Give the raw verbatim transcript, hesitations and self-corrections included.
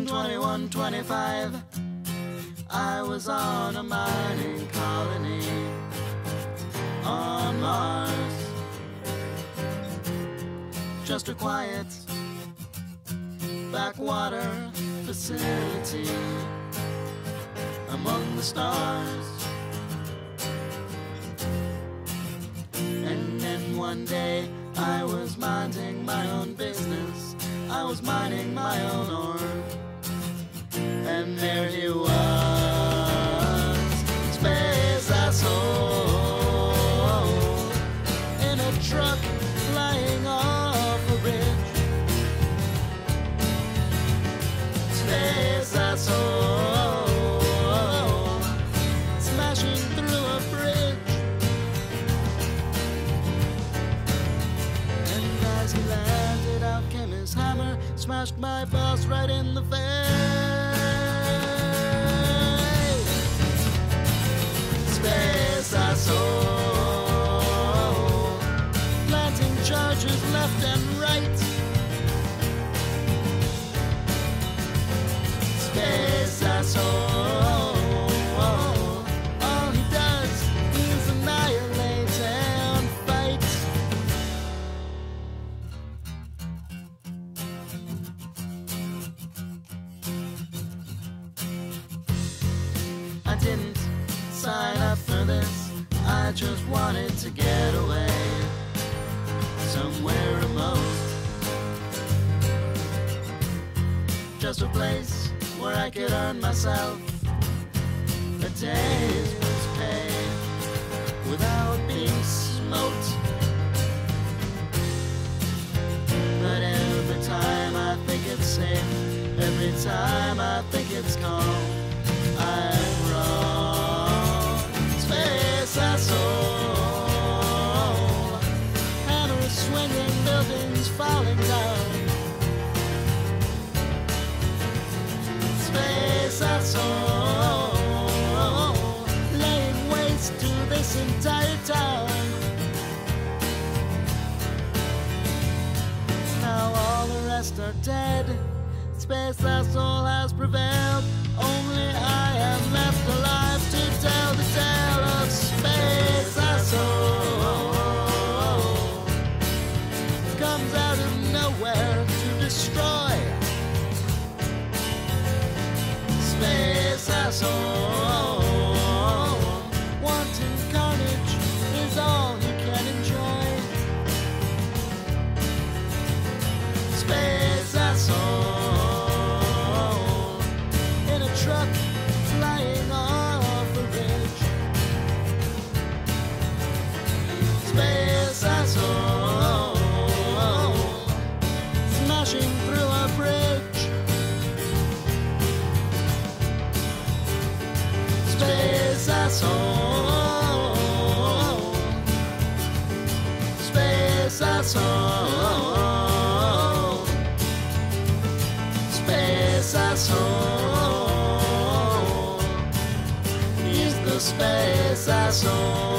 twenty-one, twenty-five, I was on a mining colony on Mars. Just a quiet backwater facility among the stars. And then one day I was minding my own business, I was mining my own ore, and there he was, space asshole, in a truck flying off a ridge. Space asshole, smashing through a bridge. And as he landed, out came his hammer, smashed my boss right in the face. Space asshole, planting charges left and right. Space asshole, all he does is annihilate and fight. I didn't sign up for this, I just wanted to get away somewhere remote. Just a place where I could earn myself a day's pay without being smote. But every time I think it's safe, every time I think it's calm, I'm wrong. Space asshole, hammer swinging, buildings falling down. Space asshole, laying waste to this entire town. Now all the rest are dead, space asshole has prevailed. Only I am left alive to tell the tale of space asshole. Comes out of nowhere to destroy. Space asshole, wanting carnage is all he can enjoy. Space asshole, in a truck flying off a ridge. Space asshole, smashing through a bridge. Space asshole, space asshole, space asshole, he's the space asshole.